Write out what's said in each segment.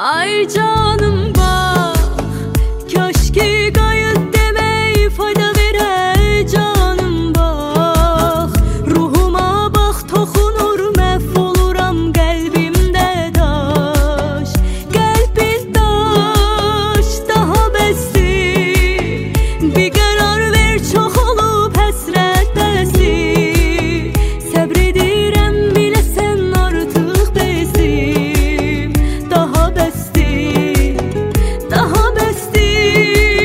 Ay canım bak, köşkü kayıt demeyi fayda verər. Canım bak, ruhuma bak, toxunur məhv oluram qəlbimdə daş. Qəlbin daş, daha bəsdir. Bir qərar ver, çox olub həsrət bəsdir. Səbr edirəm, biləsən artıq bezdim. Daha bəsdir, daha bəsdir.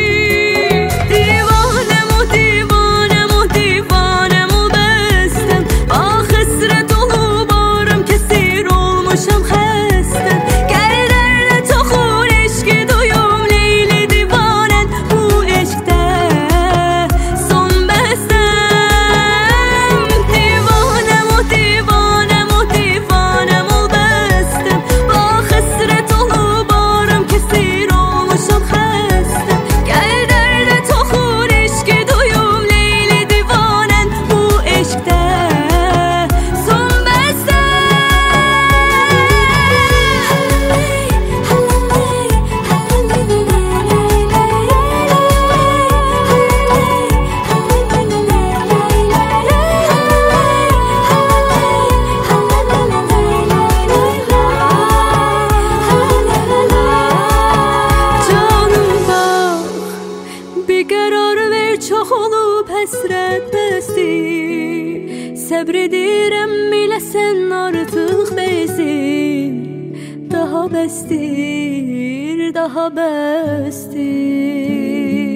Divanəm o, divanəm o, divanəm o bəstəm. Bax həsrət olub aram, kəsir olmuşam xəstəm. Qəlblərlə toxun eşqi duyum, Leyli divanən bu eşqdə son bəstəm. Divanəm o, divanəm o, divanəm o bəstəm. Bax həsrət olub aram, kəsir olmuşam xəstəm. Qəlblərlə toxun eşqi duyum, Leyli divanən bu eşqdə son bəstəm. Canım bak, bir qərar ver, çox olub həsrət bəsdir. Səbr edirəm, biləsən artıq bezdim. Daha bəsdir, daha bəsdir.